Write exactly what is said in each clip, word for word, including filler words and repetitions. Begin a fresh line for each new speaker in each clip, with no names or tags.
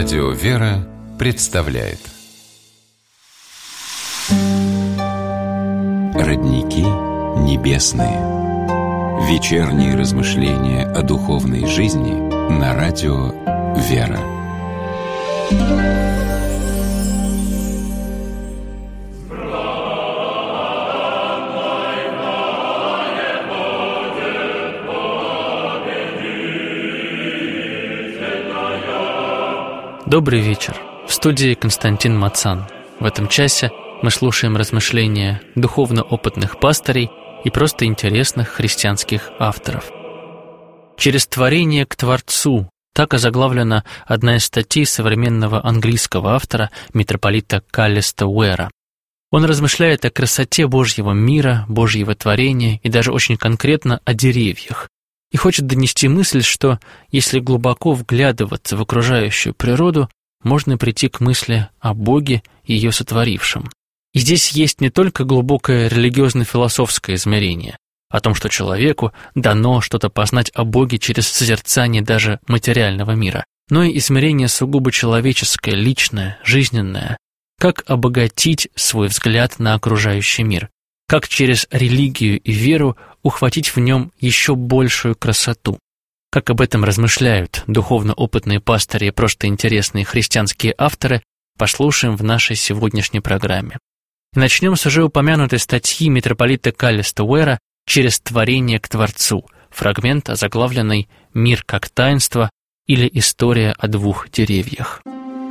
Радио «Вера» представляет Родники небесные. Вечерние размышления о духовной жизни на радио «Вера».
Добрый вечер. В студии Константин Мацан. В этом часе мы слушаем размышления духовно опытных пастырей и просто интересных христианских авторов. «Через творение к Творцу» — так озаглавлена одна из статей современного английского автора митрополита Каллиста Уэра. Он размышляет о красоте Божьего мира, Божьего творения и даже очень конкретно о деревьях. И хочет донести мысль, что если глубоко вглядываться в окружающую природу, можно прийти к мысли о Боге и ее сотворившем. И здесь есть не только глубокое религиозно-философское измерение, о том, что человеку дано что-то познать о Боге через созерцание даже материального мира, но и измерение сугубо человеческое, личное, жизненное, как обогатить свой взгляд на окружающий мир, как через религию и веру ухватить в нем еще большую красоту. Как об этом размышляют духовно опытные пастыри и просто интересные христианские авторы, послушаем в нашей сегодняшней программе. И начнем с уже упомянутой статьи митрополита Каллиста Уэра «Через творение к Творцу», фрагмент, озаглавленный «Мир как таинство» или «История о двух деревьях».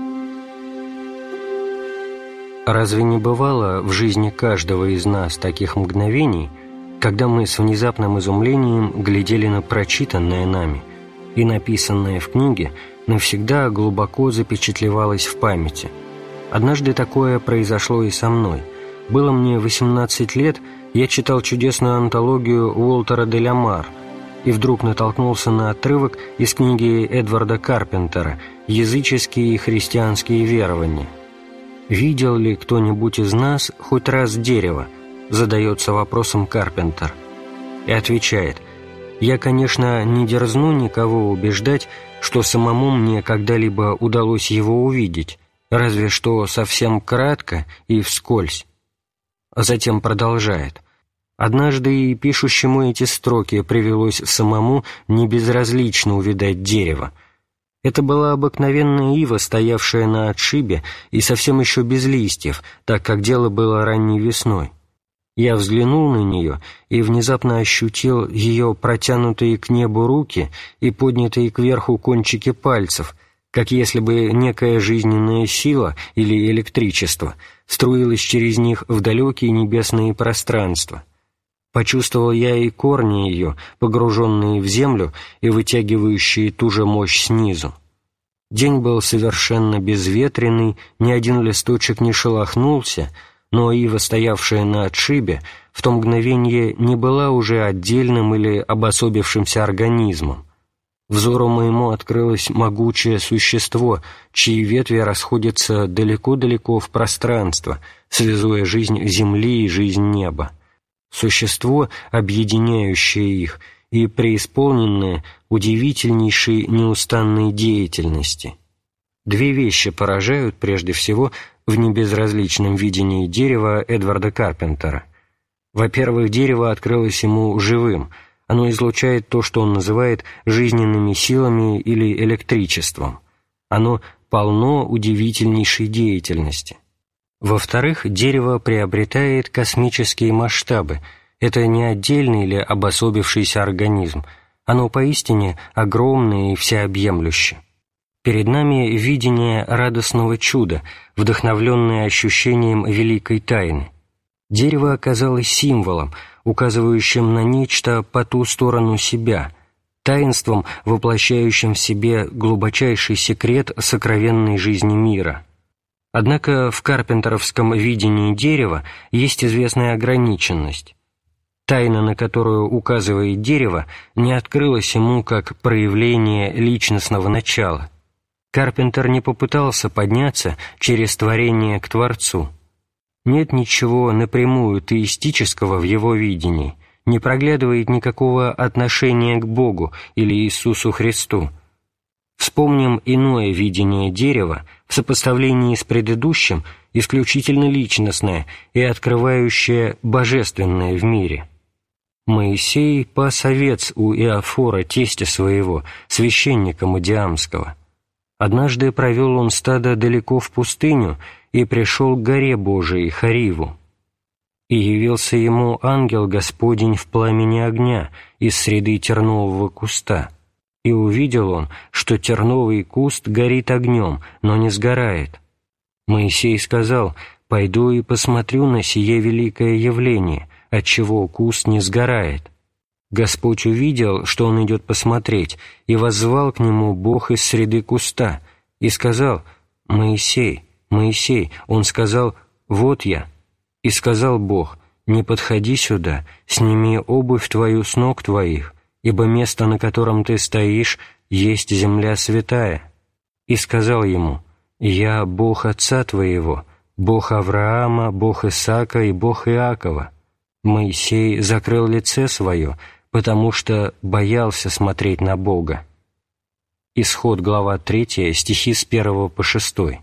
Разве не бывало в жизни каждого из нас таких мгновений, когда мы с внезапным изумлением глядели на прочитанное нами, и написанное в книге навсегда глубоко запечатлевалось в памяти? Однажды такое произошло и со мной. Было мне восемнадцать лет, я читал чудесную антологию Уолтера де ля Мар, и вдруг натолкнулся на отрывок из книги Эдварда Карпентера «Языческие и христианские верования». «Видел ли кто-нибудь из нас хоть раз дерево?» — задается вопросом Карпентер. И отвечает: «Я, конечно, не дерзну никого убеждать, что самому мне когда-либо удалось его увидеть, разве что совсем кратко и вскользь». А затем продолжает: «Однажды и пишущему эти строки привелось самому небезразлично увидать дерево. Это была обыкновенная ива, стоявшая на отшибе и совсем еще без листьев, так как дело было ранней весной. Я взглянул на нее и внезапно ощутил ее протянутые к небу руки и поднятые кверху кончики пальцев, как если бы некая жизненная сила или электричество струилась через них в далекие небесные пространства. Почувствовал я и корни ее, погруженные в землю и вытягивающие ту же мощь снизу. День был совершенно безветренный, ни один листочек не шелохнулся, но ива, стоявшая на отшибе, в то мгновение не была уже отдельным или обособившимся организмом. Взору моему открылось могучее существо, чьи ветви расходятся далеко-далеко в пространство, связуя жизнь земли и жизнь неба. Существо, объединяющее их и преисполненное удивительнейшей неустанной деятельности. Две вещи поражают прежде всего в небезразличном видении дерева Эдварда Карпентера. Во-первых, дерево открылось ему живым, оно излучает то, что он называет жизненными силами или электричеством. Оно полно удивительнейшей деятельности. Во-вторых, дерево приобретает космические масштабы. Это не отдельный или обособившийся организм. Оно поистине огромное и всеобъемлюще. Перед нами видение радостного чуда, вдохновленное ощущением великой тайны. Дерево оказалось символом, указывающим на нечто по ту сторону себя, таинством, воплощающим в себе глубочайший секрет сокровенной жизни мира. Однако в карпентеровском видении дерева есть известная ограниченность. Тайна, на которую указывает дерево, не открылась ему как проявление личностного начала. Карпентер не попытался подняться через творение к Творцу. Нет ничего напрямую теистического в его видении, не проглядывает никакого отношения к Богу или Иисусу Христу. Вспомним иное видение дерева в сопоставлении с предыдущим, исключительно личностное и открывающее божественное в мире. Моисей пас овец у Иофора, тестя своего, священника Мадиамского. Однажды провел он стадо далеко в пустыню и пришел к горе Божией, Хариву. И явился ему ангел Господень в пламени огня из среды тернового куста. И увидел он, что терновый куст горит огнем, но не сгорает. Моисей сказал: «Пойду и посмотрю на сие великое явление, отчего куст не сгорает». Господь увидел, что он идет посмотреть, и воззвал к нему Бог из среды куста, и сказал: «Моисей, Моисей». Он сказал: «Вот я». И сказал Бог: «Не подходи сюда, сними обувь твою с ног твоих, ибо место, на котором ты стоишь, есть земля святая». И сказал ему: «Я Бог отца твоего, Бог Авраама, Бог Исаака и Бог Иакова». Моисей закрыл лице свое, потому что боялся смотреть на Бога. Исход, глава третья, стихи с первого по шестой.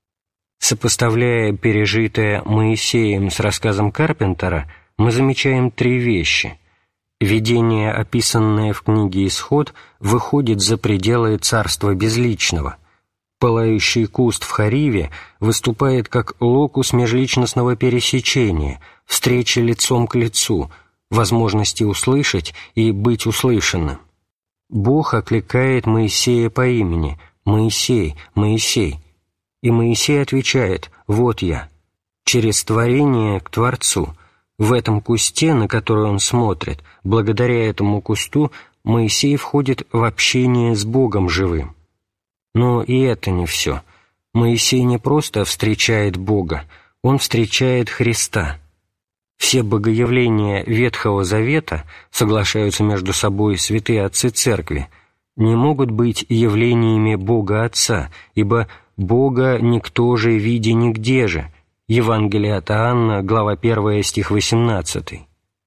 Сопоставляя пережитое Моисеем с рассказом Карпентера, мы замечаем три вещи. Видение, описанное в книге «Исход», выходит за пределы царства безличного. Пылающий куст в Хариве выступает как локус межличностного пересечения, встречи лицом к лицу, возможности услышать и быть услышанным. Бог окликает Моисея по имени: «Моисей, Моисей». И Моисей отвечает: «Вот я». Через творение к Творцу. В этом кусте, на который он смотрит, благодаря этому кусту Моисей входит в общение с Богом живым. Но и это не все. Моисей не просто встречает Бога, он встречает Христа. Все богоявления Ветхого Завета, соглашаются между собой святые отцы Церкви, не могут быть явлениями Бога Отца, ибо Бога никто же види нигде же. Евангелие от Иоанна, глава первая, стих восемнадцатый.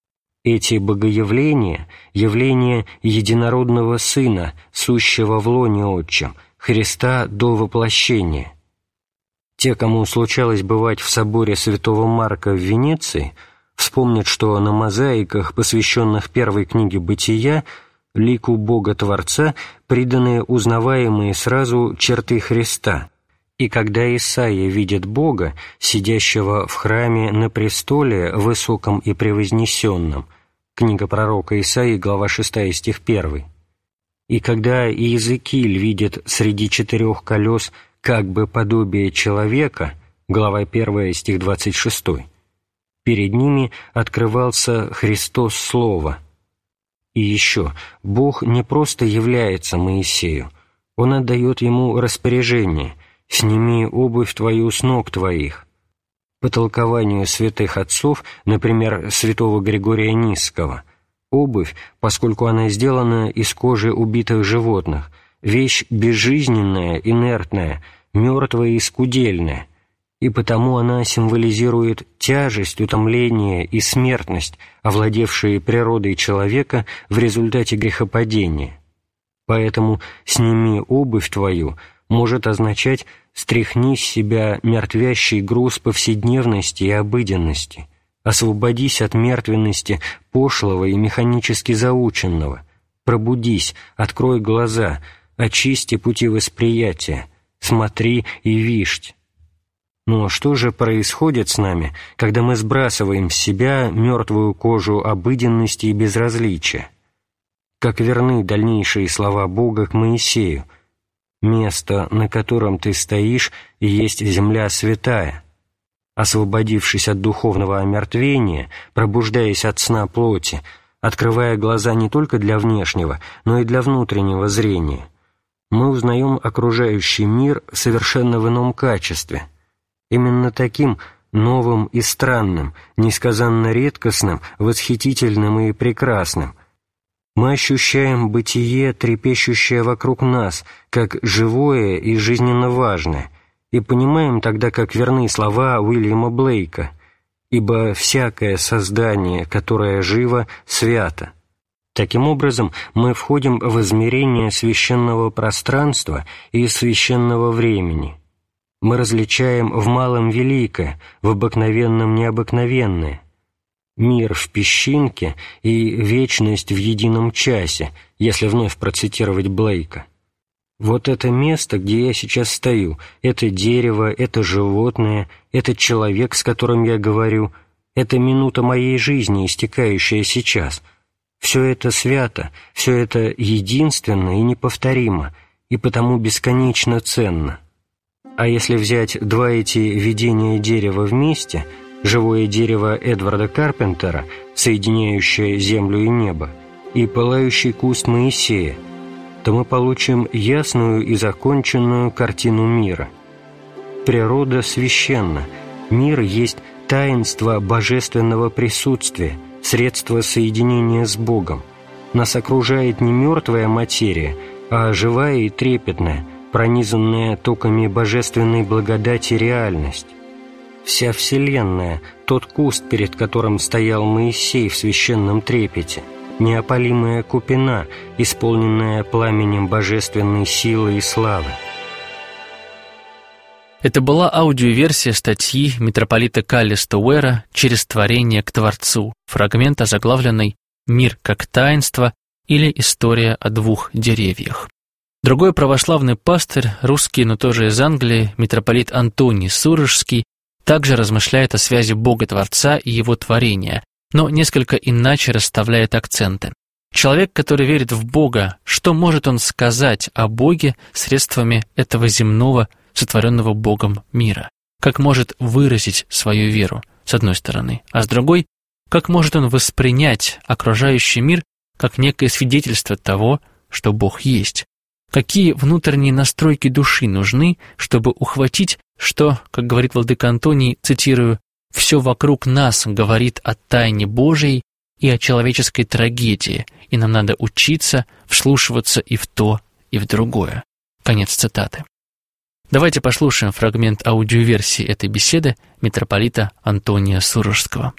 Эти богоявления — явления единородного Сына, сущего в лоне Отчим, Христа до воплощения. Те, кому случалось бывать в соборе святого Марка в Венеции, вспомнят, что на мозаиках, посвященных первой книге «Бытия», лику Бога-Творца приданы узнаваемые сразу черты Христа. И когда Исаия видит Бога, сидящего в храме на престоле высоком и превознесенном, книга пророка Исаии, глава шестая, стих первый, и когда Иезекииль видит среди четырех колес как бы подобие человека, глава первая, стих двадцать шестой, перед ними открывался Христос Слово. И еще, Бог не просто является Моисею, Он отдает ему распоряжение: «Сними обувь твою с ног твоих». По толкованию святых отцов, например, святого Григория Нисского, обувь, поскольку она сделана из кожи убитых животных, вещь безжизненная, инертная, мертвая и скудельная, и потому она символизирует тяжесть, утомление и смертность, овладевшие природой человека в результате грехопадения. Поэтому «сними обувь твою» может означать «стряхни с себя мертвящий груз повседневности и обыденности, освободись от мертвенности пошлого и механически заученного, пробудись, открой глаза, очисти пути восприятия, смотри и виждь». Но что же происходит с нами, когда мы сбрасываем с себя мертвую кожу обыденности и безразличия? Как верны дальнейшие слова Бога к Моисею: «Место, на котором ты стоишь, есть земля святая». Освободившись от духовного омертвения, пробуждаясь от сна плоти, открывая глаза не только для внешнего, но и для внутреннего зрения, мы узнаем окружающий мир совершенно в ином качестве, именно таким новым и странным, несказанно редкостным, восхитительным и прекрасным. Мы ощущаем бытие, трепещущее вокруг нас, как живое и жизненно важное, и понимаем тогда, как верны слова Уильяма Блейка: «Ибо всякое создание, которое живо, свято». Таким образом, мы входим в измерение священного пространства и священного времени. Мы различаем в малом великое, в обыкновенном необыкновенное, мир в песчинке и вечность в едином часе, если вновь процитировать Блейка. Вот это место, где я сейчас стою, это дерево, это животное, это человек, с которым я говорю, это минута моей жизни, истекающая сейчас. Все это свято, все это единственно и неповторимо, и потому бесконечно ценно. А если взять два эти видения дерева вместе, живое дерево Эдварда Карпентера, соединяющее землю и небо, и пылающий куст Моисея, то мы получим ясную и законченную картину мира. Природа священна, мир есть таинство божественного присутствия, средство соединения с Богом. Нас окружает не мертвая материя, а живая и трепетная, пронизанная токами божественной благодати реальность. Вся Вселенная — тот куст, перед которым стоял Моисей в священном трепете, неопалимая купина, исполненная пламенем божественной силы и славы.
Это была аудиоверсия статьи митрополита Каллиста Уэра «Через творение к Творцу», фрагмент, озаглавленный «Мир как таинство» или «История о двух деревьях». Другой православный пастырь, русский, но тоже из Англии, митрополит Антоний Сурожский, также размышляет о связи Бога-Творца и Его творения, но несколько иначе расставляет акценты. Человек, который верит в Бога, что может он сказать о Боге средствами этого земного, сотворенного Богом мира? Как может выразить свою веру, с одной стороны, а с другой, как может он воспринять окружающий мир как некое свидетельство того, что Бог есть? Какие внутренние настройки души нужны, чтобы ухватить, что, как говорит владыка Антоний, цитирую, «все вокруг нас говорит о тайне Божией и о человеческой трагедии, и нам надо учиться вслушиваться и в то, и в другое». Конец цитаты. Давайте послушаем фрагмент аудиоверсии этой беседы митрополита Антония Сурожского.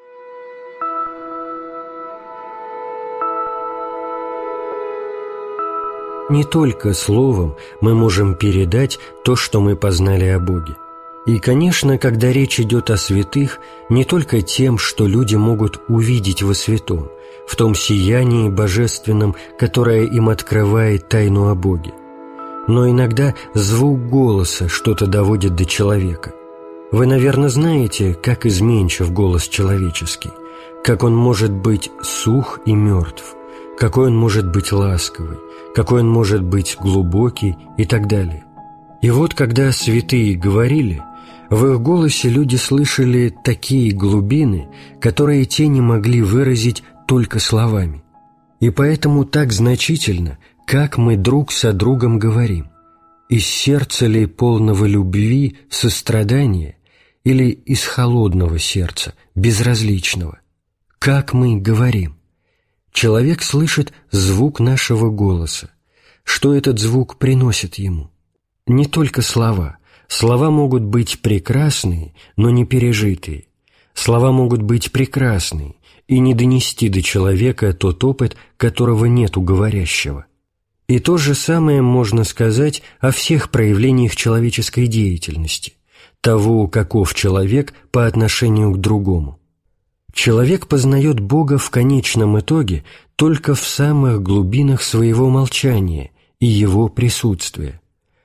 Не только словом мы можем передать то, что мы познали о Боге. И, конечно, когда речь идет о святых, не только тем, что люди могут увидеть во святом, в том сиянии божественном, которое им открывает тайну о Боге. Но иногда звук голоса что-то доводит до человека. Вы, наверное, знаете, как изменчив голос человеческий, как он может быть сух и мертв, какой он может быть ласковый, какой он может быть глубокий и так далее. И вот когда святые говорили, в их голосе люди слышали такие глубины, которые те не могли выразить только словами. И поэтому так значительно, как мы друг со другом говорим. Из сердца ли полного любви, сострадания, или из холодного сердца, безразличного? Как мы говорим? Человек слышит звук нашего голоса. Что этот звук приносит ему? Не только слова. Слова могут быть прекрасные, но не пережитые. Слова могут быть прекрасные и не донести до человека тот опыт, которого нет у говорящего. И то же самое можно сказать о всех проявлениях человеческой деятельности, того, каков человек по отношению к другому. Человек познает Бога в конечном итоге только в самых глубинах своего молчания и Его присутствия.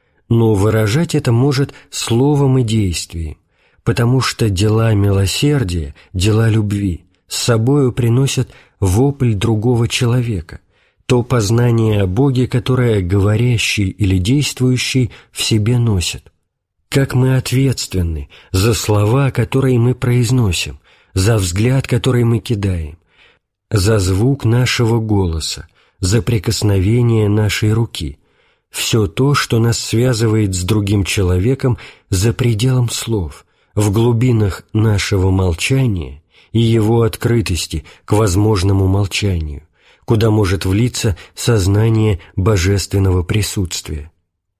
Но выражать это может словом и действием, потому что дела милосердия, дела любви с собою приносят вопль другого человека, то познание о Боге, которое говорящий или действующий в себе носит. Как мы ответственны за слова, которые мы произносим, за взгляд, который мы кидаем, за звук нашего голоса, за прикосновение нашей руки, все то, что нас связывает с другим человеком за пределом слов, в глубинах нашего молчания и его открытости к возможному молчанию, куда может влиться сознание божественного присутствия.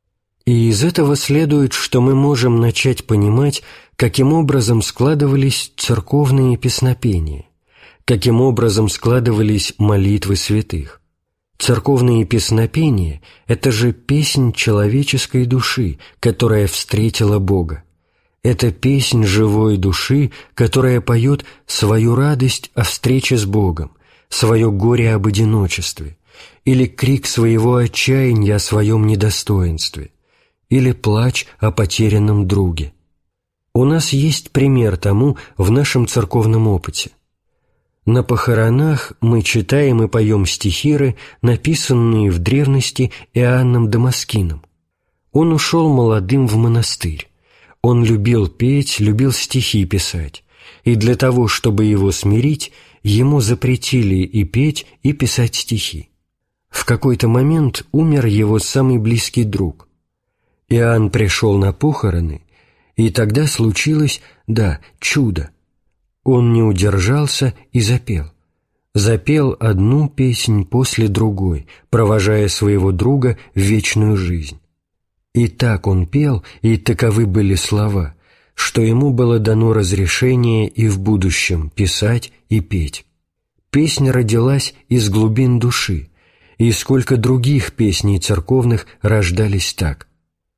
И из этого следует, что мы можем начать понимать, каким образом складывались церковные песнопения, каким образом складывались молитвы святых. Церковные песнопения – это же песнь человеческой души, которая встретила Бога. Это песнь живой души, которая поет свою радость о встрече с Богом, свое горе об одиночестве, или крик своего отчаяния о своем недостоинстве, или плач о потерянном друге. У нас есть пример тому в нашем церковном опыте. На похоронах мы читаем и поем стихиры, написанные в древности Иоанном Дамаскиным. Он ушел молодым в монастырь. Он любил петь, любил стихи писать, и для того, чтобы его смирить, ему запретили и петь, и писать стихи. В какой-то момент умер его самый близкий друг. Иоанн пришел на похороны, и тогда случилось, да, чудо. Он не удержался и запел. Запел одну песнь после другой, провожая своего друга в вечную жизнь. И так он пел, и таковы были слова, что ему было дано разрешение и в будущем писать и петь. Песня родилась из глубин души, и сколько других песней церковных рождались так.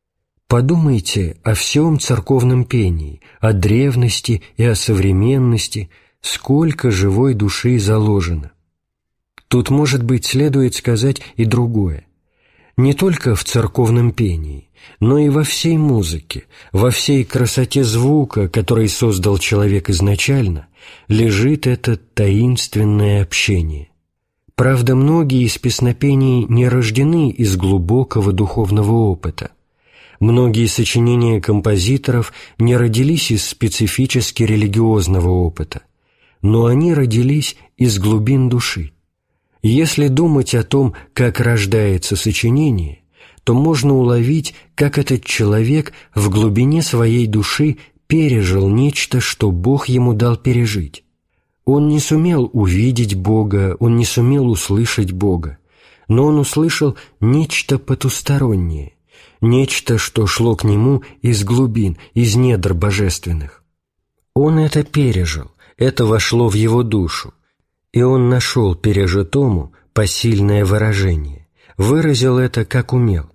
Подумайте о всем церковном пении, о древности и о современности, сколько живой души заложено. Тут, может быть, следует сказать и другое. Не только в церковном пении, но и во всей музыке, во всей красоте звука, который создал человек изначально, лежит это таинственное общение. Правда, многие из песнопений не рождены из глубокого духовного опыта. Многие сочинения композиторов не родились из специфически религиозного опыта, но они родились из глубин души. Если думать о том, как рождается сочинение, то можно уловить, как этот человек в глубине своей души пережил нечто, что Бог ему дал пережить. Он не сумел увидеть Бога, он не сумел услышать Бога, но он услышал нечто потустороннее, нечто, что шло к нему из глубин, из недр божественных. Он это пережил, это вошло в его душу, и он нашел пережитому посильное выражение, выразил это, как умел.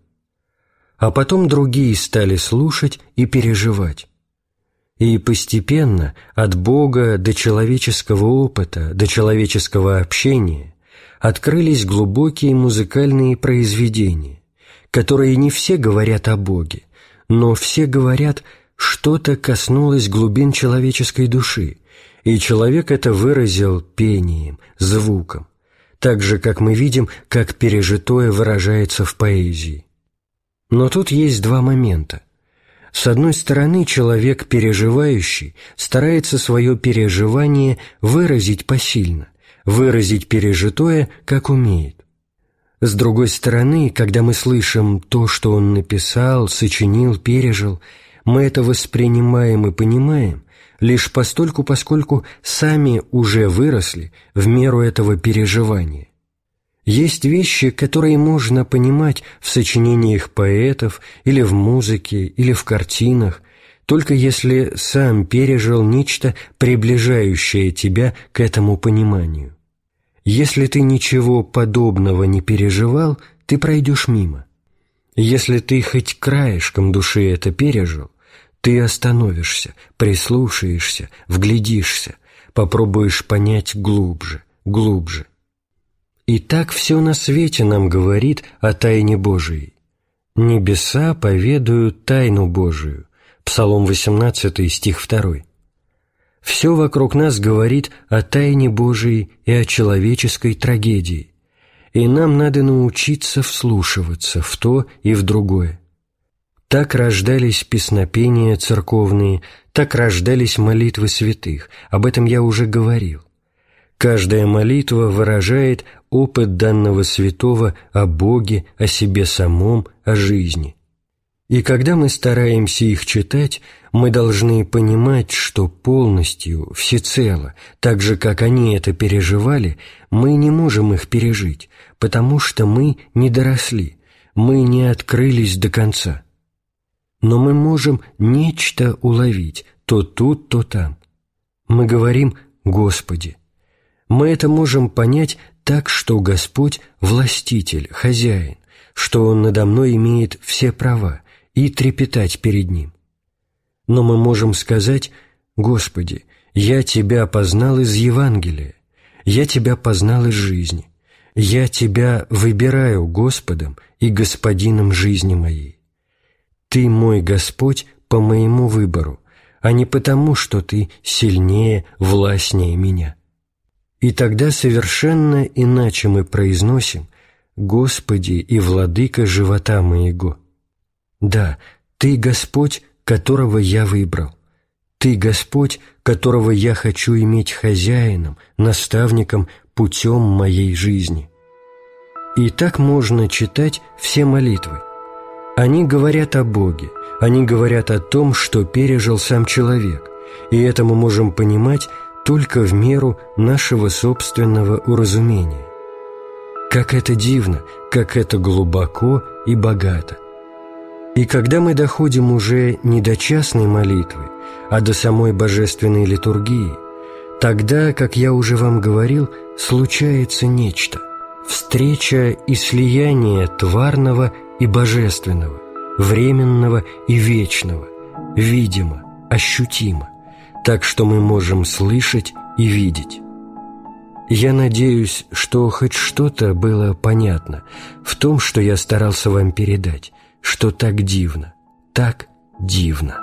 А потом другие стали слушать и переживать. И постепенно от Бога до человеческого опыта, до человеческого общения открылись глубокие музыкальные произведения, которые не все говорят о Боге, но все говорят, что-то коснулось глубин человеческой души, и человек это выразил пением, звуком, так же, как мы видим, как пережитое выражается в поэзии. Но тут есть два момента. С одной стороны, человек переживающий старается свое переживание выразить посильно, выразить пережитое, как умеет. С другой стороны, когда мы слышим то, что он написал, сочинил, пережил, мы это воспринимаем и понимаем лишь постольку, поскольку сами уже выросли в меру этого переживания. Есть вещи, которые можно понимать в сочинениях поэтов или в музыке, или в картинах, только если сам пережил нечто, приближающее тебя к этому пониманию. Если ты ничего подобного не переживал, ты пройдешь мимо. Если ты хоть краешком души это пережил, ты остановишься, прислушаешься, вглядишься, попробуешь понять глубже, глубже. И так все на свете нам говорит о тайне Божией. «Небеса поведают тайну Божию» Псалом восемнадцатый, стих второй. Все вокруг нас говорит о тайне Божией и о человеческой трагедии, и нам надо научиться вслушиваться в то и в другое. Так рождались песнопения церковные, так рождались молитвы святых, об этом я уже говорил. Каждая молитва выражает опыт данного святого о Боге, о себе самом, о жизни. И когда мы стараемся их читать, мы должны понимать, что полностью, всецело, так же, как они это переживали, мы не можем их пережить, потому что мы не доросли, мы не открылись до конца. Но мы можем нечто уловить, то тут, то там. Мы говорим «Господи». Мы это можем понять так, что Господь – властитель, хозяин, что Он надо мной имеет все права, и трепетать перед Ним. Но мы можем сказать: «Господи, я Тебя познал из Евангелия, я Тебя познал из жизни, я Тебя выбираю Господом и Господином жизни моей. Ты мой Господь по моему выбору, а не потому, что Ты сильнее, властнее меня». И тогда совершенно иначе мы произносим: «Господи и Владыка живота моего». Да, Ты Господь, которого я выбрал. Ты Господь, которого я хочу иметь хозяином, наставником, путем моей жизни. И так можно читать все молитвы. Они говорят о Боге, они говорят о том, что пережил сам человек, и это мы можем понимать только в меру нашего собственного уразумения. Как это дивно, как это глубоко и богато. И когда мы доходим уже не до частной молитвы, а до самой божественной литургии, тогда, как я уже вам говорил, случается нечто – встреча и слияние тварного и божественного, временного и вечного, видимо, ощутимо, так что мы можем слышать и видеть. Я надеюсь, что хоть что-то было понятно в том, что я старался вам передать, что так дивно, так дивно.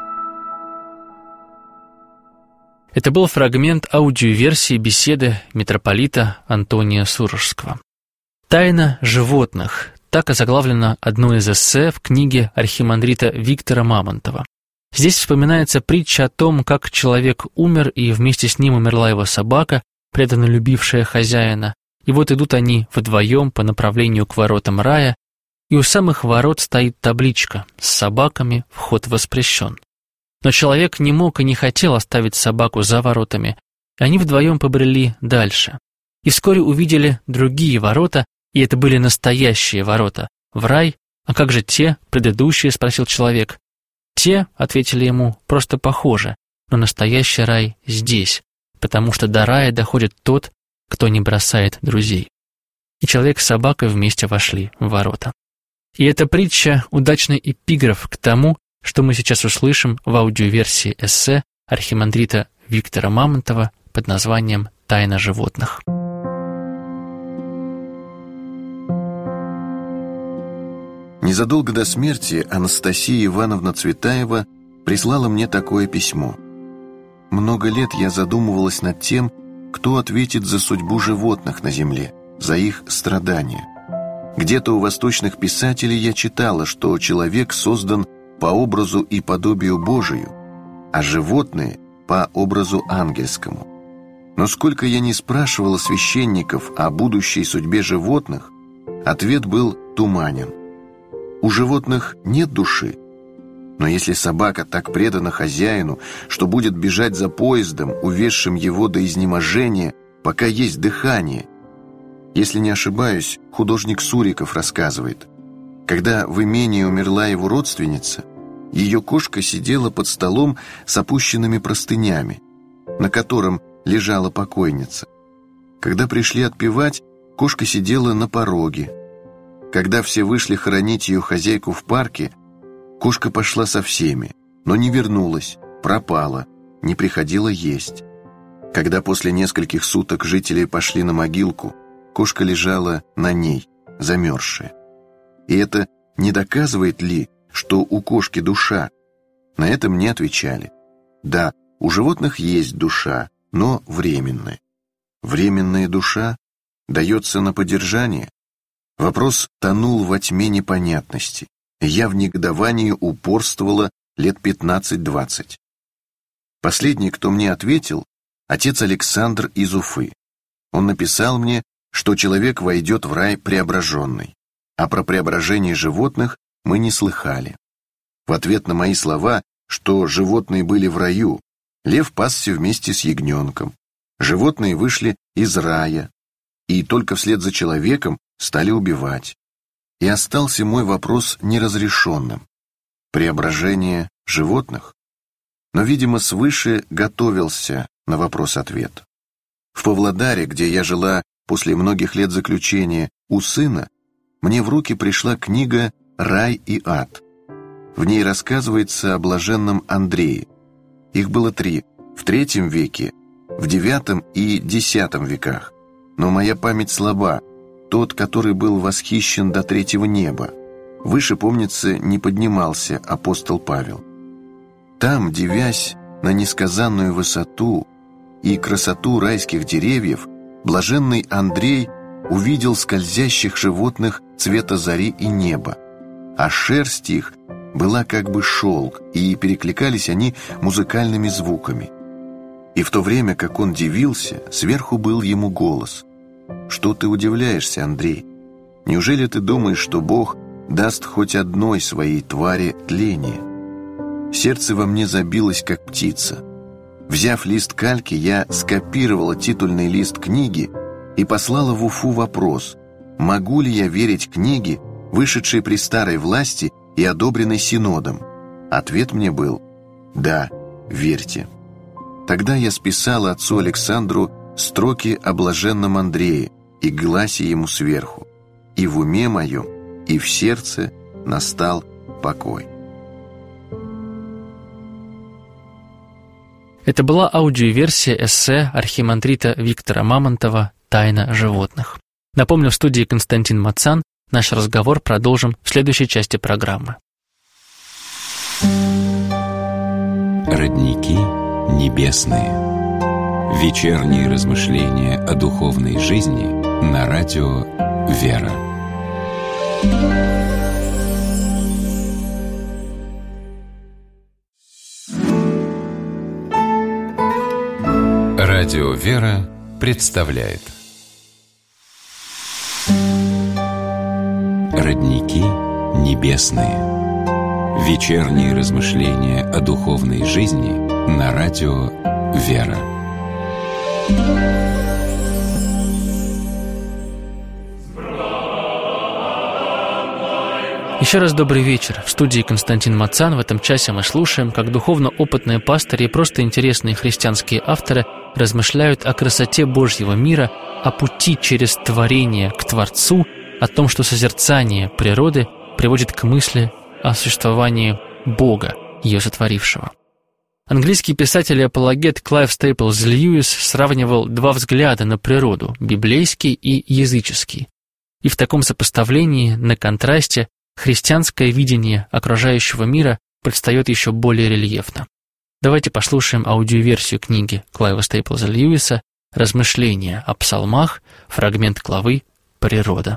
Это был фрагмент аудиоверсии беседы митрополита Антония Сурожского. «Тайна животных» — так озаглавлено одно из эссе в книге архимандрита Виктора Мамонтова. Здесь вспоминается притча о том, как человек умер, и вместе с ним умерла его собака, преданно любившая хозяина. И вот идут они вдвоем по направлению к воротам рая, и у самых ворот стоит табличка «С собаками вход воспрещен». Но человек не мог и не хотел оставить собаку за воротами, и они вдвоем побрели дальше. И вскоре увидели другие ворота, и это были настоящие ворота, в рай. «А как же те, предыдущие?» — спросил человек. «Те, — ответили ему, — просто похожи, но настоящий рай здесь, потому что до рая доходит тот, кто не бросает друзей». И человек с собакой вместе вошли в ворота. И эта притча — удачный эпиграф к тому, что мы сейчас услышим в аудиоверсии эссе архимандрита Виктора Мамонтова под названием «Тайна животных».
Незадолго до смерти Анастасия Ивановна Цветаева прислала мне такое письмо. Много лет я задумывалась над тем, кто ответит за судьбу животных на земле, за их страдания. Где-то у восточных писателей я читала, что человек создан по образу и подобию Божию, а животные – по образу ангельскому. Но сколько я не спрашивала священников о будущей судьбе животных, ответ был туманен. У животных нет души. Но если собака так предана хозяину, что будет бежать за поездом, увезшим его до изнеможения, пока есть дыхание. Если не ошибаюсь, художник Суриков рассказывает, когда в имении умерла его родственница, ее кошка сидела под столом с опущенными простынями, на котором лежала покойница. Когда пришли отпевать, кошка сидела на пороге. Когда все вышли хоронить ее хозяйку в парке, кошка пошла со всеми, но не вернулась, пропала, не приходила есть. Когда после нескольких суток жители пошли на могилку, кошка лежала на ней, замерзшая. И это не доказывает ли, что у кошки душа? На это мне отвечали: да, у животных есть душа, но временная. Временная душа дается на поддержание. Вопрос тонул во тьме непонятности. Я в негодовании упорствовала лет пятнадцать-двадцать. Последний, кто мне ответил, отец Александр из Уфы. Он написал мне, что человек войдет в рай преображенный, а про преображение животных мы не слыхали. В ответ на мои слова, что животные были в раю, лев пасся вместе с ягненком. Животные вышли из рая, и только вслед за человеком стали убивать. И остался мой вопрос неразрешенным. Преображение животных? Но, видимо, свыше готовился на вопрос-ответ. В Павлодаре, где я жила после многих лет заключения у сына, мне в руки пришла книга «Рай и ад». В ней рассказывается о блаженном Андрее. Их было три – в третьем веке, в девятом и десятом веках. Но моя память слаба. Тот, который был восхищен до третьего неба. Выше, помнится, не поднимался апостол Павел. Там, дивясь на несказанную высоту и красоту райских деревьев, блаженный Андрей увидел скользящих животных цвета зари и неба, а шерсть их была как бы шелк, и перекликались они музыкальными звуками. И в то время, как он дивился, сверху был ему голос: «Что ты удивляешься, Андрей? Неужели ты думаешь, что Бог даст хоть одной своей твари тление?» Сердце во мне забилось, как птица. Взяв лист кальки, я скопировала титульный лист книги и послала в Уфу вопрос: могу ли я верить книге, вышедшей при старой власти и одобренной Синодом? Ответ мне был: да, верьте. Тогда я списала отцу Александру строки о блаженном Андрее и гласе ему сверху, и в уме моем, и в сердце настал покой.
Это была аудиоверсия эссе архимандрита Виктора Мамонтова «Тайна животных». Напомню, в студии Константин Мацан. Наш разговор продолжим в следующей части программы.
Родники небесные. Вечерние размышления о духовной жизни на радио «Вера». Радио «Вера» представляет Родники небесные. Вечерние размышления о духовной жизни на радио «Вера».
Еще раз добрый вечер. В студии Константин Мацан. В этом часе мы слушаем, как духовно опытные пастыри и просто интересные христианские авторы размышляют о красоте Божьего мира, о пути через творение к Творцу, о том, что созерцание природы приводит к мысли о существовании Бога, ее сотворившего. Английский писатель и апологет Клайв Стейплз Льюис сравнивал два взгляда на природу – библейский и языческий. И в таком сопоставлении, на контрасте, христианское видение окружающего мира предстает еще более рельефно. Давайте послушаем аудиоверсию книги Клайва Стейплза Льюиса «Размышления о псалмах», фрагмент главы «Природа».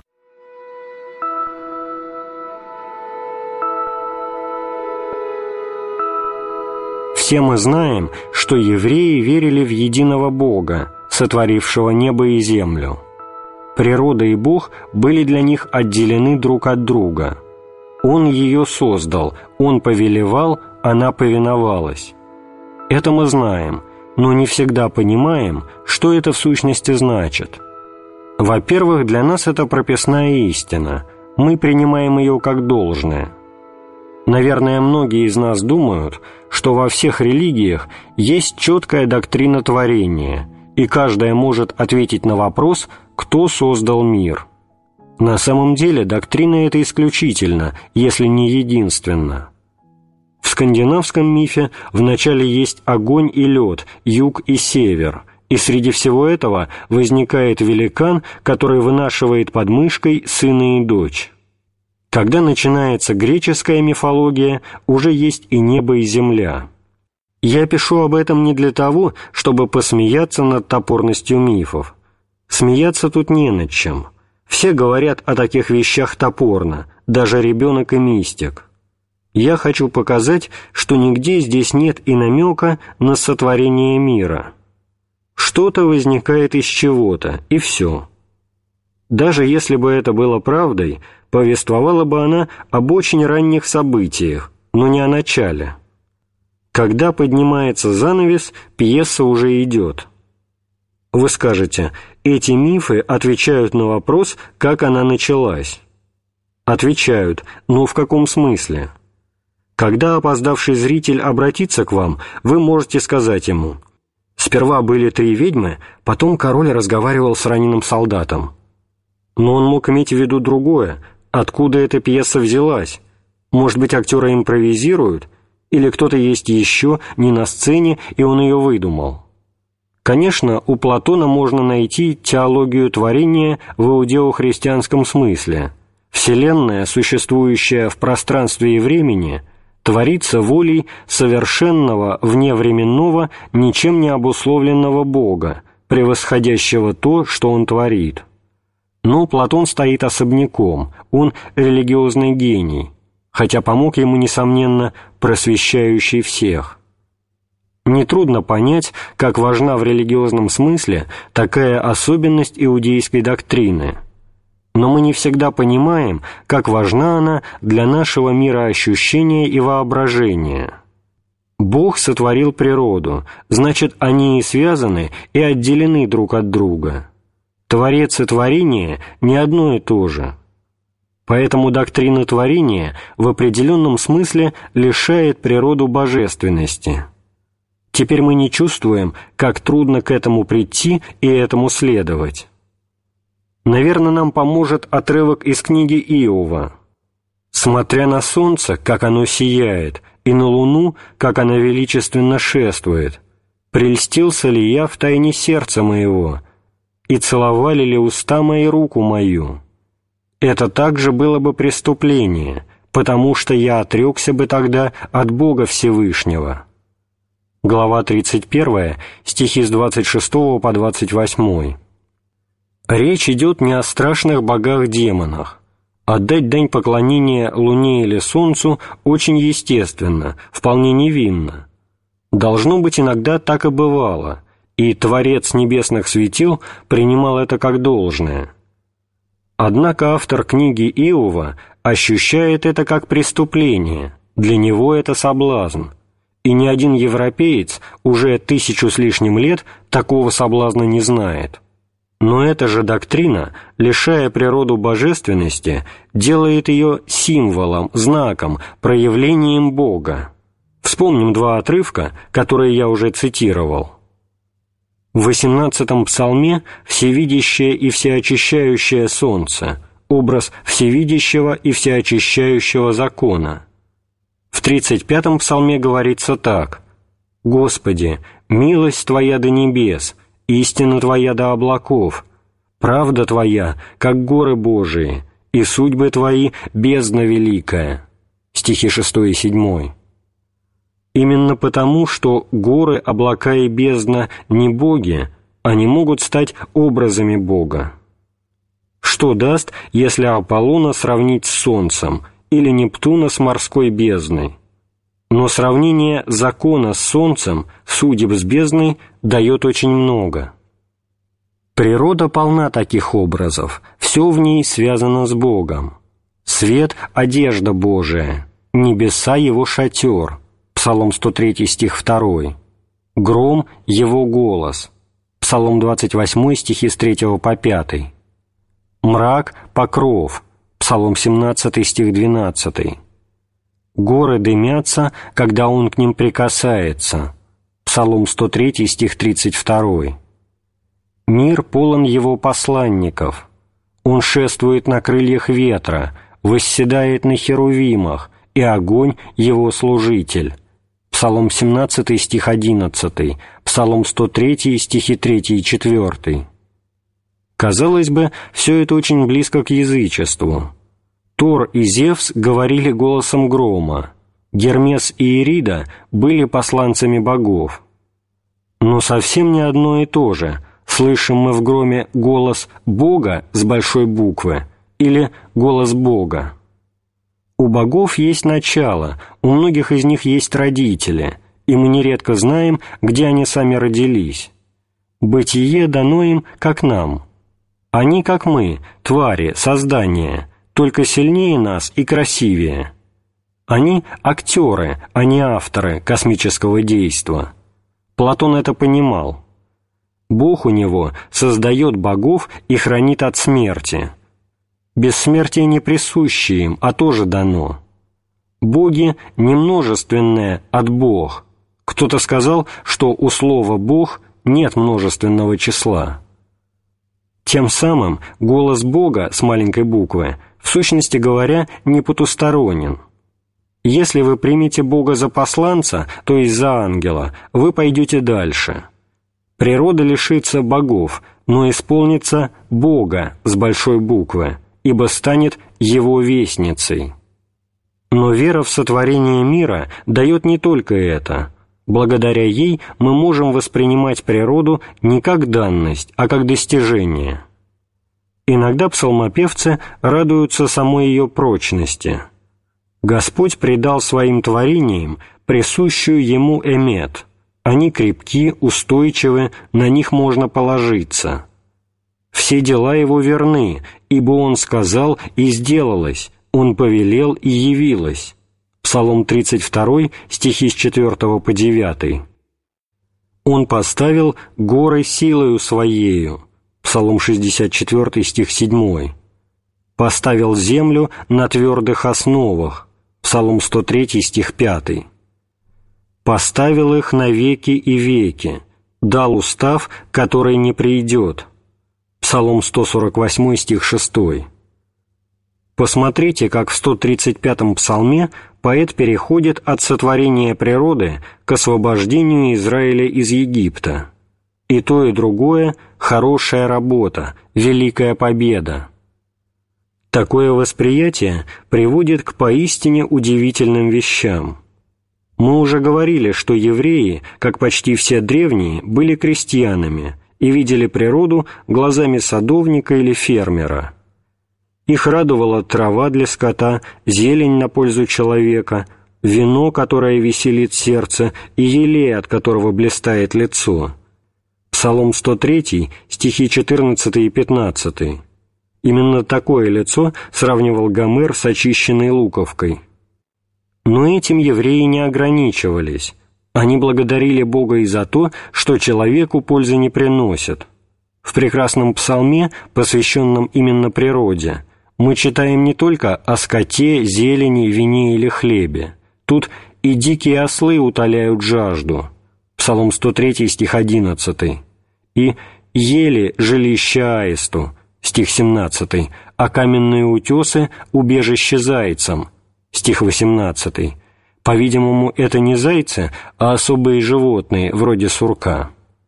Все мы знаем, что евреи верили в единого Бога, сотворившего небо и землю. Природа и Бог были для них отделены друг от друга. Он ее создал, Он повелевал, она повиновалась. Это мы знаем, но не всегда понимаем, что это в сущности значит. Во-первых, для нас это прописная истина, мы принимаем ее как должное. Наверное, многие из нас думают, что во всех религиях есть четкая доктрина творения, и каждая может ответить на вопрос, кто создал мир. На самом деле доктрина эта исключительна, если не единственна. В скандинавском мифе вначале есть огонь и лед, юг и север, и среди всего этого возникает великан, который вынашивает под мышкой сына и дочь. Когда начинается греческая мифология, уже есть и небо, и земля. Я пишу об этом не для того, чтобы посмеяться над топорностью мифов. Смеяться тут не над чем. Все говорят о таких вещах топорно, даже ребенок и мистик. Я хочу показать, что нигде здесь нет и намека на сотворение мира. Что-то возникает из чего-то, и все. Даже если бы это было правдой, повествовала бы она об очень ранних событиях, но не о начале. Когда поднимается занавес, пьеса уже идет. Вы скажете, эти мифы отвечают на вопрос, как она началась. Отвечают, но в каком смысле? Когда опоздавший зритель обратится к вам, вы можете сказать ему: Сперва были три ведьмы, потом король разговаривал с раненым солдатом. Но он мог иметь в виду другое. Откуда эта пьеса взялась? Может быть, актеры импровизируют? Или кто-то есть еще, не на сцене, и он ее выдумал? Конечно, у Платона можно найти теологию творения в иудео-христианском смысле. Вселенная, существующая в пространстве и времени, творится волей совершенного, вневременного, ничем не обусловленного Бога, превосходящего то, что Он творит. Но Платон стоит особняком, он религиозный гений, хотя помог ему, несомненно, просвещающий всех. Нетрудно понять, как важна в религиозном смысле такая особенность иудейской доктрины. Но мы не всегда понимаем, как важна она для нашего мироощущения и воображения. Бог сотворил природу, значит, они и связаны, и отделены друг от друга. Творец и творение не одно и то же. Поэтому доктрина творения в определенном смысле лишает природу божественности. Теперь мы не чувствуем, как трудно к этому прийти и этому следовать. Наверное, нам поможет отрывок из книги Иова. «Смотря на солнце, как оно сияет, и на луну, как она величественно шествует, прельстился ли я в тайне сердца моего, и целовали ли уста мои руку мою? Это также было бы преступление, потому что я отрекся бы тогда от Бога Всевышнего». Глава тридцать первая, стихи с двадцать шестого по двадцать восьмой. Речь идет не о страшных богах-демонах. Отдать дань поклонения Луне или Солнцу очень естественно, вполне невинно. Должно быть, иногда так и бывало, и Творец небесных светил принимал это как должное. Однако автор книги Иова ощущает это как преступление, для него это соблазн. И ни один европеец уже тысячу с лишним лет такого соблазна не знает. Но эта же доктрина, лишая природу божественности, делает ее символом, знаком, проявлением Бога. Вспомним два отрывка, которые я уже цитировал. В восемнадцатом псалме «Всевидящее и всеочищающее солнце» — образ всевидящего и всеочищающего закона. В тридцать пятом псалме говорится так: «Господи, милость Твоя до небес, истина Твоя до облаков, правда Твоя, как горы Божии, и судьбы Твои бездна великая». Стихи шестой и седьмой. Именно потому, что горы, облака и бездна не боги, они могут стать образами Бога. Что даст, если Аполлона сравнить с солнцем, или Нептуна с морской бездной? Но сравнение закона с солнцем, судеб с бездной, дает очень много. Природа полна таких образов, все в ней связано с Богом. Свет — одежда Божия, небеса — Его шатер, Псалом сто третий, стих второй. Гром — Его голос, Псалом двадцать восьмой, стихи с третьего по пятый. Мрак — покров, Псалом семнадцатый, стих двенадцатый. Горы дымятся, когда Он к ним прикасается. Псалом сто третий, стих тридцать второй. Мир полон Его посланников. Он шествует на крыльях ветра, восседает на херувимах, и огонь — Его служитель. Псалом семнадцатый, стих одиннадцатый. Псалом сто третий, стихи третий и четвертый. Казалось бы, все это очень близко к язычеству. Тор и Зевс говорили голосом грома, Гермес и Ирида были посланцами богов. Но совсем не одно и то же, слышим мы в громе голос Бога с большой буквы или голос Бога. У богов есть начало, у многих из них есть родители, и мы нередко знаем, где они сами родились. Бытие дано им, как нам. Они, как мы, твари, создания, только сильнее нас и красивее. Они — актеры, а не авторы космического действа. Платон это понимал. Бог у него создает богов и хранит от смерти. Бессмертие не присуще им, а тоже дано. Боги — не множественное от Бог. Кто-то сказал, что у слова «Бог» нет множественного числа. Тем самым голос Бога с маленькой буквы, в сущности говоря, не потусторонен. Если вы примете Бога за посланца, то есть за ангела, вы пойдете дальше. Природа лишится богов, но исполнится Бога с большой буквы, ибо станет Его вестницей. Но вера в сотворение мира дает не только это. Благодаря ей мы можем воспринимать природу не как данность, а как достижение. Иногда псалмопевцы радуются самой ее прочности. Господь придал своим творениям присущую Ему эмет. Они крепки, устойчивы, на них можно положиться. Все дела Его верны, ибо Он сказал, и сделалось, Он повелел, и явилось. Псалом тридцать два, стихи с четвёртого по девятый. Он поставил горы силою Своею. Псалом шестьдесят четыре, стих семь. Поставил землю на твердых основах. Псалом сто три, стих пятый. Поставил их на веки и веки. Дал устав, который не придет. Псалом сто сорок восемь, стих шесть. Посмотрите, как в сто тридцать пятом псалме поэт переходит от сотворения природы к освобождению Израиля из Египта. И то, и другое – хорошая работа, великая победа. Такое восприятие приводит к поистине удивительным вещам. Мы уже говорили, что евреи, как почти все древние, были крестьянами и видели природу глазами садовника или фермера. Их радовала трава для скота, зелень на пользу человека, вино, которое веселит сердце, и елей, от которого блистает лицо. Псалом сто три, стихи четырнадцатый и пятнадцатый. Именно такое лицо сравнивал Гомер с очищенной луковкой. Но этим евреи не ограничивались. Они благодарили Бога и за то, что человеку пользы не приносит. В прекрасном псалме, посвященном именно природе, мы читаем не только о скоте, зелени, вине или хлебе. Тут и дикие ослы утоляют жажду. Псалом сто три, стих одиннадцатый. И ели жилища аисту, стих семнадцатый, а каменные утесы — убежище зайцам, стих восемнадцатый. По-видимому, это не зайцы, а особые животные, вроде сурка.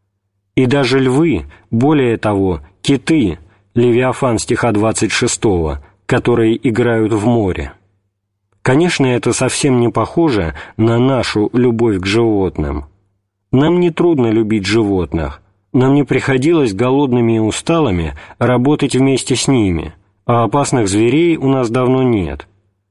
И даже львы, более того, киты, Левиафан стиха двадцать шестого, которые играют в море. Конечно, это совсем не похоже на нашу любовь к животным. Нам не трудно любить животных, нам не приходилось голодными и усталыми работать вместе с ними, а опасных зверей у нас давно нет.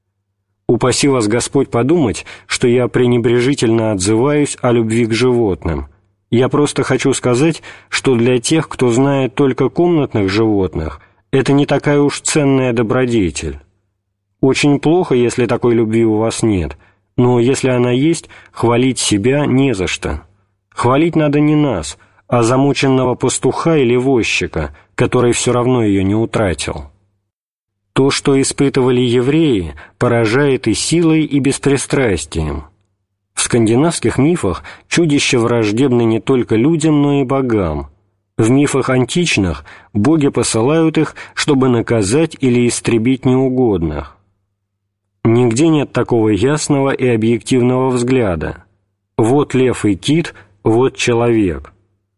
Упаси вас Господь подумать, что я пренебрежительно отзываюсь о любви к животным. Я просто хочу сказать, что для тех, кто знает только комнатных животных, это не такая уж ценная добродетель. Очень плохо, если такой любви у вас нет, но если она есть, хвалить себя не за что. Хвалить надо не нас, а замученного пастуха или возчика, который все равно ее не утратил. То, что испытывали евреи, поражает и силой, и беспристрастием. В скандинавских мифах чудища враждебны не только людям, но и богам. В мифах античных боги посылают их, чтобы наказать или истребить неугодных. Нигде нет такого ясного и объективного взгляда. Вот лев и кит, вот человек.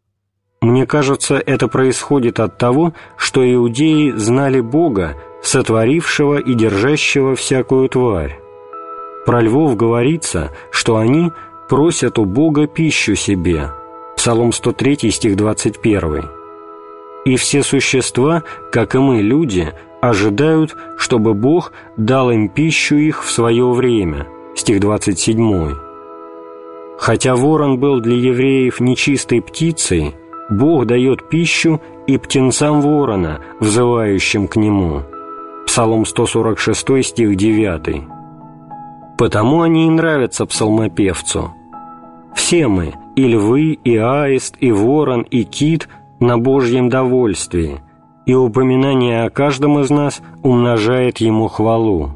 Мне кажется, это происходит от того, что иудеи знали Бога, сотворившего и держащего всякую тварь. Про львов говорится, что они просят у Бога пищу себе. Псалом сто три, стих двадцать один. И все существа, как и мы, люди, ожидают, чтобы Бог дал им пищу их в свое время. Стих двадцать семь. Хотя ворон был для евреев нечистой птицей, Бог дает пищу и птенцам ворона, взывающим к Нему. Псалом сто сорок шесть, стих девятый. Потому они и нравятся псалмопевцу. Все мы, и львы, и аист, и ворон, и кит, на Божьем довольствии, и упоминание о каждом из нас умножает ему хвалу.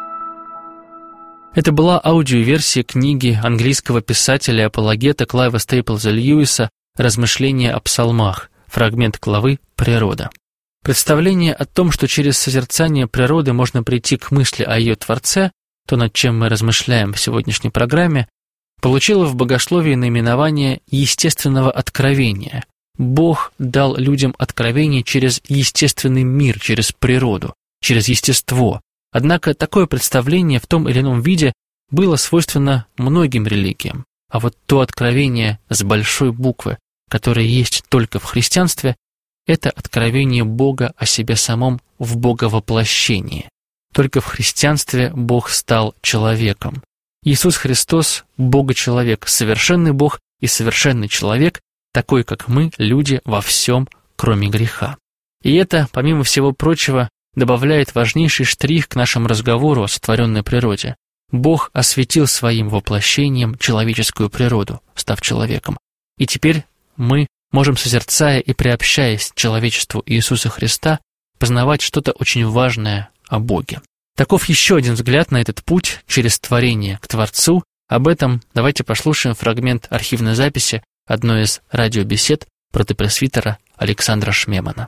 Это была аудиоверсия книги английского писателя и апологета Клайва Стейплза Льюиса «Размышления о псалмах», фрагмент главы «Природа». Представление о том, что через созерцание природы можно прийти к мысли о ее Творце, то, над чем мы размышляем в сегодняшней программе, получило в богословии наименование естественного откровения. Бог дал людям откровение через естественный мир, через природу, через естество. Однако такое представление в том или ином виде было свойственно многим религиям. А вот то откровение с большой буквы, которое есть только в христианстве, это откровение Бога о себе самом в Боговоплощении. Только в христианстве Бог стал человеком. Иисус Христос – Бога-человек, совершенный Бог и совершенный человек, такой, как мы, люди, во всем, кроме греха. И это, помимо всего прочего, добавляет важнейший штрих к нашему разговору о сотворенной природе. Бог осветил своим воплощением человеческую природу, став человеком. И теперь мы можем, созерцая и приобщаясь к человечеству Иисуса Христа, познавать что-то очень важное о Боге. Таков еще один взгляд на этот путь через творение к Творцу. Об этом давайте послушаем фрагмент архивной записи одной из радиобесед протопресвитера Александра Шмемана.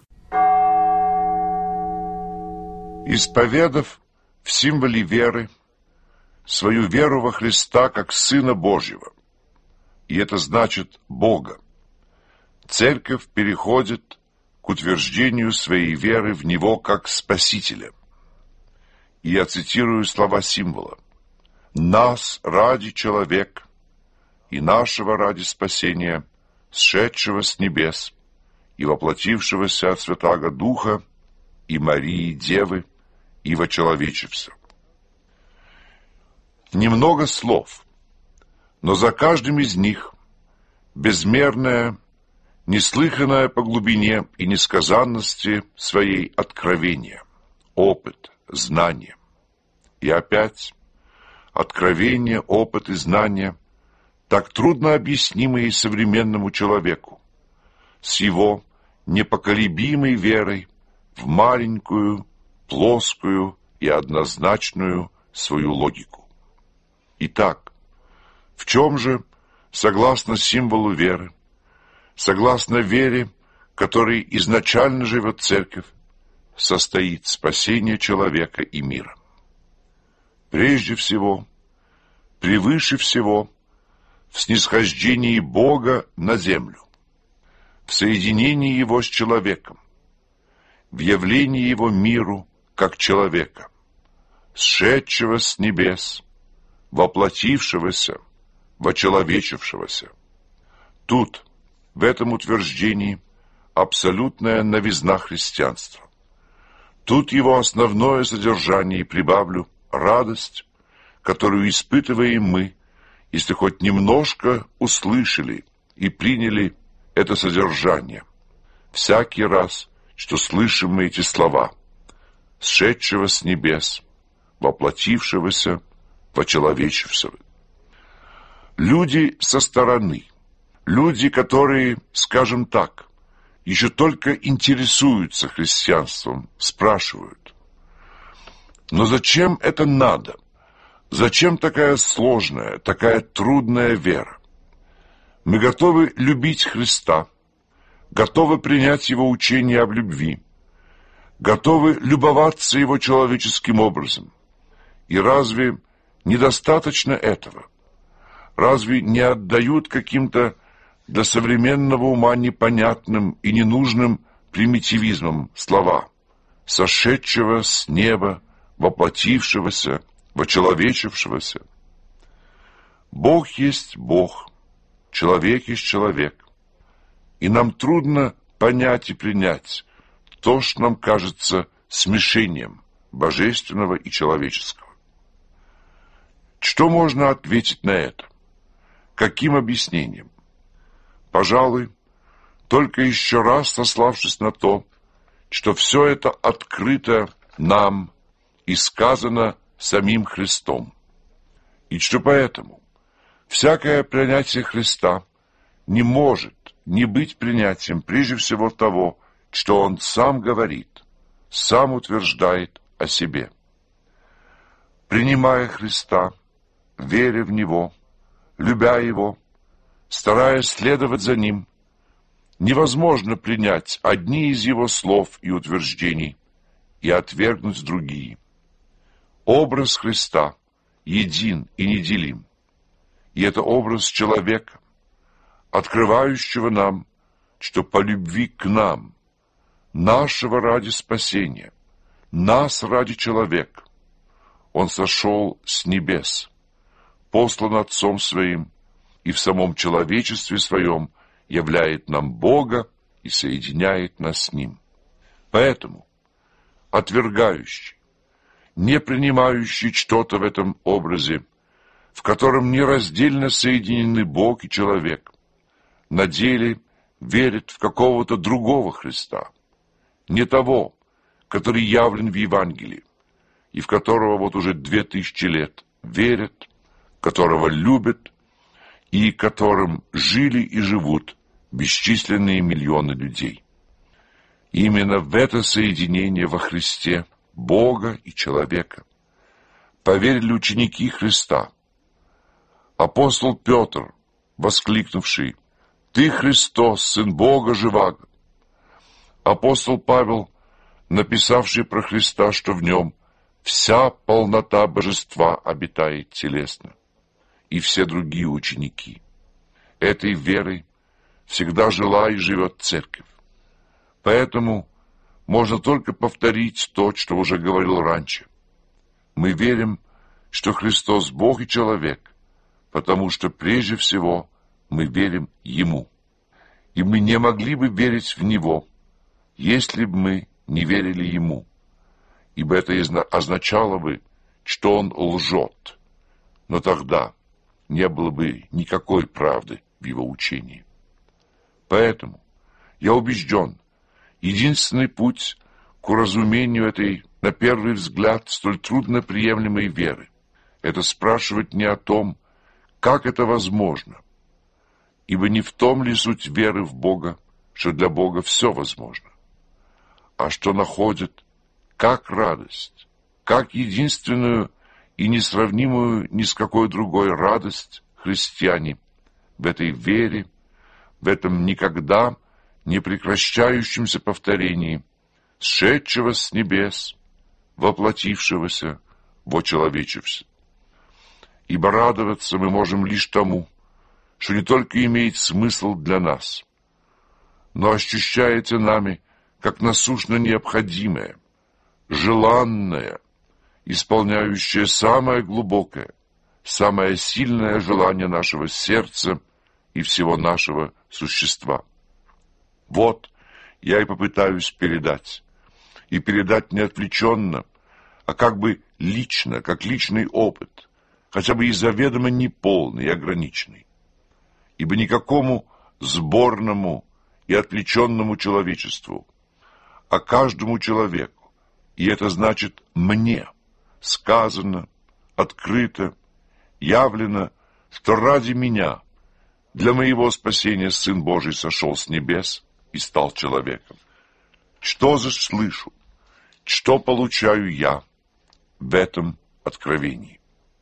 Исповедав в символе веры свою веру во Христа как Сына Божьего, и это значит Бога, Церковь переходит к утверждению своей веры в Него как Спасителя. И я цитирую слова символа: «Нас ради человек и нашего ради спасения, сшедшего с небес и воплотившегося от Святаго Духа и Марии Девы, и вочеловечився». Немного слов, но за каждым из них безмерное, неслыханное по глубине и несказанности своей откровения, опыт, знание. И опять откровение, опыт и знание, так трудно объяснимые современному человеку, с его непоколебимой верой в маленькую, плоскую и однозначную свою логику. Итак, в чем же, согласно символу веры, согласно вере, которой изначально живет Церковь, состоит спасение человека и мира? Прежде всего, превыше всего, в снисхождении Бога на землю, в соединении Его с человеком, в явлении Его миру как человека, сшедшего с небес, воплотившегося, вочеловечившегося. Тут, в этом утверждении, абсолютная новизна христианства. Тут его основное содержание, и прибавлю радость, которую испытываем мы, если хоть немножко услышали и приняли это содержание. Всякий раз, что слышим мы эти слова: «сшедшего с небес, воплотившегося, вочеловечившего». Люди со стороны, люди, которые, скажем так, еще только интересуются христианством, спрашивают: но зачем это надо? Зачем такая сложная, такая трудная вера? Мы готовы любить Христа, готовы принять Его учение об любви, готовы любоваться Его человеческим образом. И разве недостаточно этого? Разве не отдают каким-то для современного ума непонятным и ненужным примитивизмом слова «сошедшего с неба, воплотившегося, вочеловечившегося»? Бог есть Бог, человек есть человек, и нам трудно понять и принять то, что нам кажется смешением божественного и человеческого. Что можно ответить на это? Каким объяснением? Пожалуй, только еще раз сославшись на то, что все это открыто нам и сказано самим Христом, и что поэтому всякое принятие Христа не может не быть принятием прежде всего того, что Он сам говорит, сам утверждает о себе. Принимая Христа, веря в Него, любя Его, стараясь следовать за Ним, невозможно принять одни из его слов и утверждений и отвергнуть другие. Образ Христа един и неделим, и это образ человека, открывающего нам, что по любви к нам, нашего ради спасения, нас ради человека, Он сошел с небес, послан Отцом Своим, и в самом человечестве Своем являет нам Бога и соединяет нас с Ним. Поэтому отвергающий, не принимающий что-то в этом образе, в котором нераздельно соединены Бог и человек, на деле верит в какого-то другого Христа, не того, который явлен в Евангелии, и в которого вот уже две тысячи лет верят, которого любят, и которым жили и живут бесчисленные миллионы людей. Именно в это соединение во Христе Бога и человека поверили ученики Христа. Апостол Петр, воскликнувший: «Ты, Христос, Сын Бога живаго!» Апостол Павел, написавший про Христа, что в нем вся полнота божества обитает телесно, и все другие ученики. Этой верой всегда жила и живет Церковь. Поэтому можно только повторить то, что уже говорил раньше. Мы верим, что Христос Бог и человек, потому что прежде всего мы верим Ему. И мы не могли бы верить в Него, если бы мы не верили Ему, ибо это означало бы, что Он лжет, но тогда не было бы никакой правды в Его учении. Поэтому я убежден, единственный путь к уразумению этой, на первый взгляд, столь трудноприемлемой веры — это спрашивать не о том, как это возможно, ибо не в том ли суть веры в Бога, что для Бога все возможно, а что находит как радость, как единственную и несравнимую ни с какой другой радость христиане в этой вере, в этом никогда не прекращающемся повторении, сшедшего с небес, воплотившегося, вочеловечився. Ибо радоваться мы можем лишь тому, что не только имеет смысл для нас, но ощущается нами как насущно необходимое, желанное, исполняющее самое глубокое, самое сильное желание нашего сердца и всего нашего существа. Вот я и попытаюсь передать, и передать не отвлеченно, а как бы лично, как личный опыт, хотя бы и заведомо неполный и ограниченный. Ибо никакому сборному и отвлеченному человечеству, а каждому человеку, и это значит мне, сказано, открыто, явлено, что ради меня, для моего спасения Сын Божий сошел с небес и стал человеком. Что же слышу, что получаю я в этом откровении?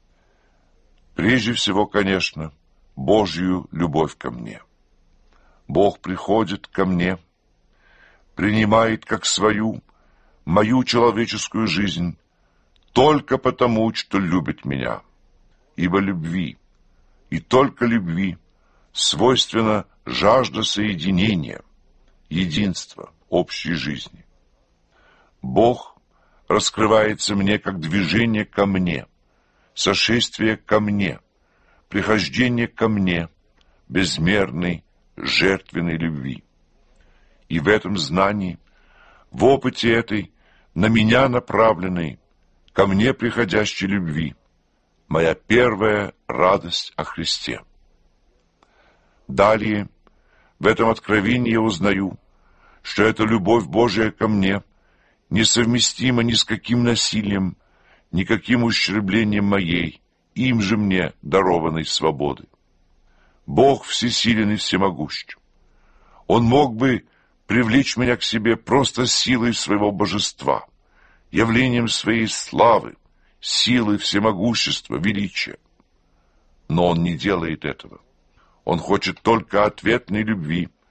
Прежде всего, конечно, Божью любовь ко мне. Бог приходит ко мне, принимает как свою мою человеческую жизнь только потому, что любит меня, ибо любви, и только любви, свойственна жажда соединения, единства, общей жизни. Бог раскрывается мне как движение ко мне, сошествие ко мне, прихождение ко мне, безмерной, жертвенной любви. И в этом знании, в опыте этой, на меня направленной, ко мне приходящей любви, моя первая радость о Христе. Далее, в этом откровении я узнаю, что эта любовь Божия ко мне несовместима ни с каким насилием, никаким ущерблением моей, им же мне дарованной свободы. Бог всесилен и всемогущ. Он мог бы привлечь меня к себе просто силой своего божества, явлением своей славы, силы, всемогущества, величия. Но Он не делает этого. Он хочет только ответной любви,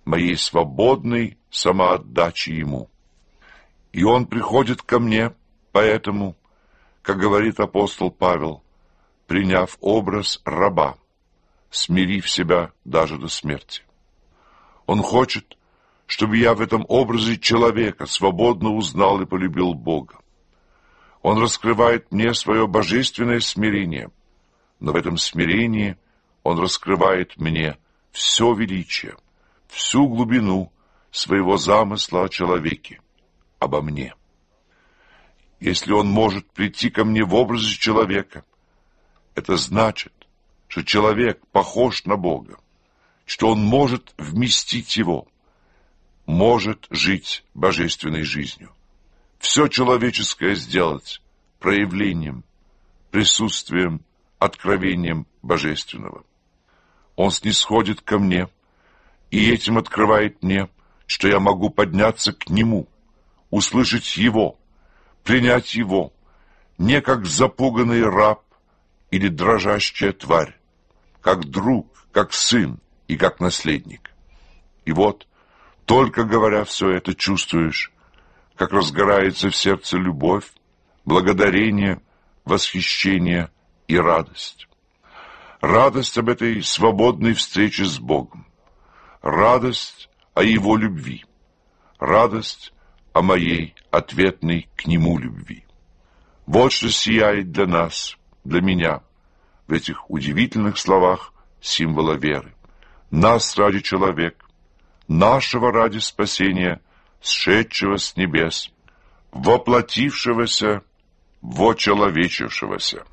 моей свободной самоотдачи Ему. И Он приходит ко мне, поэтому, как говорит апостол Павел, приняв образ раба, смирив себя даже до смерти. Он хочет, чтобы я в этом образе человека свободно узнал и полюбил Бога. Он раскрывает мне свое божественное смирение, но в этом смирении Он раскрывает мне все величие, всю глубину своего замысла о человеке, обо мне. Если Он может прийти ко мне в образе человека, это значит, что человек похож на Бога, что он может вместить Его, может жить божественной жизнью. Все человеческое сделать проявлением, присутствием, откровением Божественного. Он снисходит ко мне, и этим открывает мне, что я могу подняться к Нему, услышать Его, принять Его, не как запуганный раб или дрожащая тварь, как друг, как сын и как наследник. И вот, только говоря все это, чувствуешь, как разгорается в сердце любовь, благодарение, восхищение и радость. Радость об этой свободной встрече с Богом, радость о Его любви, радость о моей ответной к Нему любви. Вот что сияет для нас, для меня, в этих удивительных словах символа веры. Нас ради человека, нашего ради спасения, сшедшего с небес, воплотившегося, вочеловечившегося.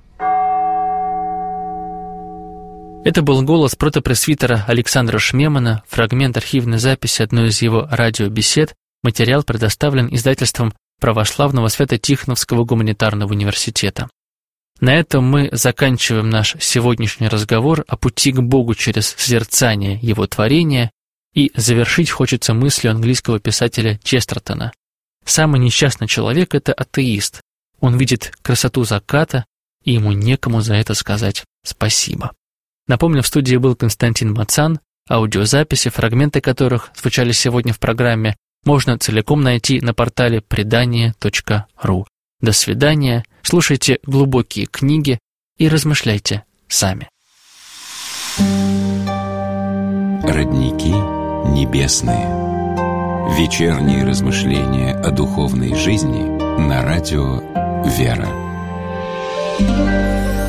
Это был голос протопресвитера Александра Шмемана, фрагмент архивной записи одной из его радиобесед. Материал предоставлен издательством Православного Свято-Тихоновского гуманитарного университета. На этом мы заканчиваем наш сегодняшний разговор о пути к Богу через созерцание Его творения, и завершить хочется мыслью английского писателя Честертона. Самый несчастный человек – это атеист. Он видит красоту заката, и ему некому за это сказать спасибо. Напомню, в студии был Константин Мацан, аудиозаписи, фрагменты которых звучали сегодня в программе, можно целиком найти на портале предание точка ру. До свидания, слушайте глубокие книги и размышляйте сами.
Родники небесные. Вечерние размышления о духовной жизни на радио «Вера».